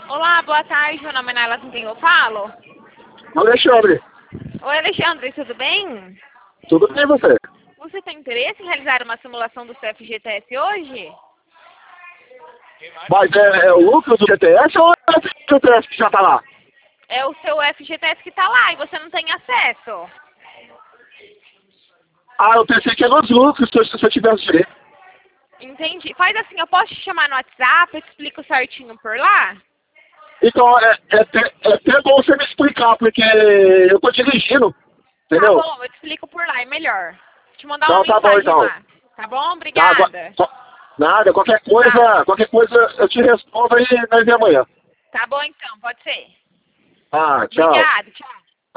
Olá, boa tarde. Meu nome é Naila, com quem eu falo? Alexandre, Oi, Alexandre, tudo bem? tudo bem você? Você tem interesse em realizar uma simulação do seu FGTS hoje? Mas é o lucro do GTS ou é o GTS que já tá lá? É o seu FGTS que está lá e você não tem acesso. Ah, eu pensei que era os lucros se eu tivesse direito. Entendi. Faz assim, eu posso te chamar no WhatsApp, eu te explico certinho por lá? Então, é até bom você me explicar, porque eu tô dirigindo, Tá entendeu? bom, eu te explico por lá, é melhor. Vou te mandar uma Então tá bom mensagem então. lá. Tá bom? Tá, Obrigada. nada, Tá. qualquer coisa eu te respondo aí nós vemos amanhã. Tá bom então, pode ser. Ah, tchau. Obrigada, tchau.